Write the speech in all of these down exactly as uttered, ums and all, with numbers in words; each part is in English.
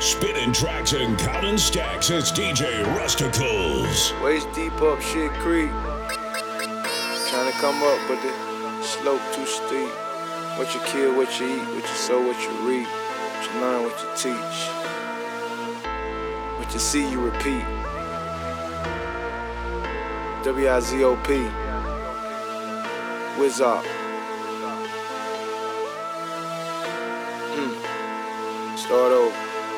Spinning tracks and counting stacks, it's D J Rusticals. Waist deep up shit creek. Trying to come up, but the slope too steep. What you kill, what you eat, what you sow, what you reap. What you learn, what you teach. What you see, you repeat. W I Z O P. Whiz up. Mm. Start over.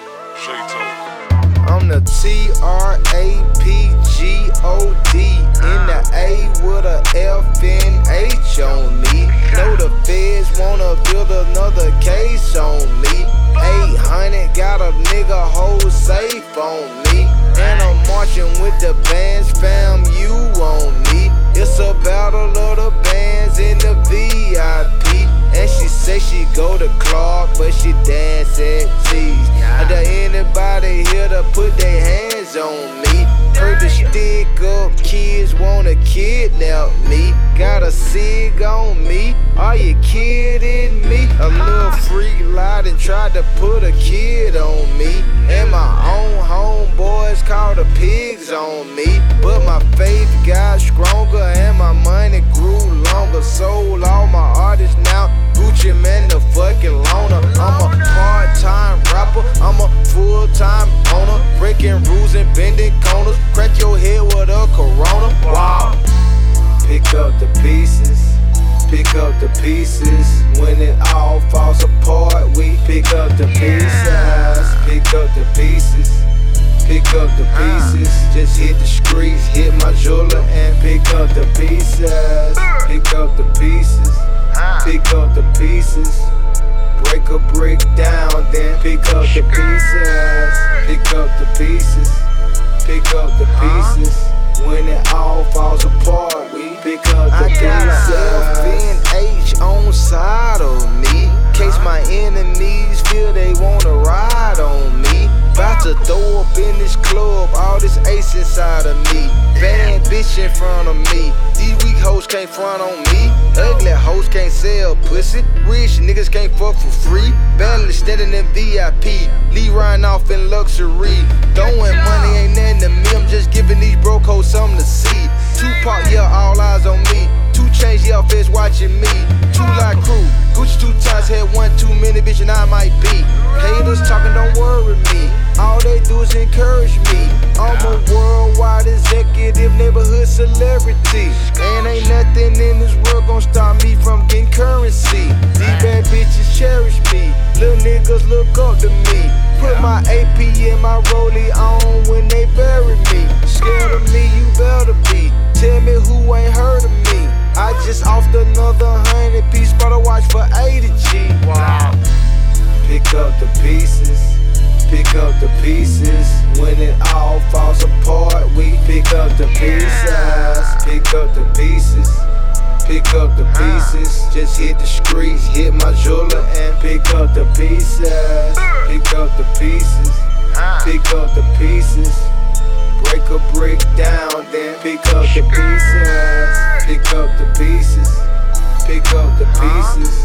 I'm the T R A P G O D in the A with a F N H on me. Know the feds wanna build another case on me. eight hundred got a nigga whole safe on me. And I'm marching with the bands, fam, you on me. It's a battle of the bands in the V I P. And she say she go to Clark, but she dance at T's. Are there anybody here to put their hands on me? Heard the stick up kids wanna kidnap me. Got a cig on me, are you kidding me? A little freak lied and tried to put a kid on me. And my own homeboys called the pigs on me. But my faith got stronger and my money grew longer. Sold all my artists now, Gucci man the fucking loner. I'm a part-time rapper, I'm a full-time owner. Breaking rules and bending corners, crack your head with a Corona. Wow. Pick up the pieces, pick up the pieces. When it all falls apart, we pick up the pieces. Pick up the pieces, pick up the pieces. Just hit the streets, hit my jeweler and pick up the pieces. Pick up the pieces, pick up the pieces. Break a brick down, then pick up the pieces. Pick up the pieces, pick up the pieces. When it all falls apart, we pick up the pieces. I got F N H on side of me. Case my enemies feel they wanna ride on me. About to throw up in this club, all this ace inside of me. Bad bitch in front of me. These weak hoes can't front on me. Ugly hoes can't sell pussy. Rich niggas can't fuck for free. Barely standing in V I P. Lee riding off in luxury. Throwing money ain't nothing to me. I'm just giving these broke hoes something to see. Tupac, yeah, all eyes on me. Two chains, yeah, feds watching me. Two like crew. Gucci two times, had one too many, bitch, and I might be. Haters talking, don't worry me. All they do is encourage me. I'm a worldwide executive, neighborhood celebrity. And ain't nothing in this world gon' stop me from getting currency. These bad bitches cherish me. Little niggas look up to me. Put my A P and my rollie on when they bury me. Scared of me, you better be. Tell me who ain't heard of me. I just offed another hundred piece, bought a watch for eighty G. Wow. Pick up the pieces, pick up the pieces. When it all falls apart, we pick up the pieces. Pick up the pieces, pick up the pieces. Just hit the streets, hit my jeweler and pick up the pieces. Pick up the pieces, pick up the pieces. Break a brick down, then pick up the pieces. Pick up the pieces, pick up the pieces.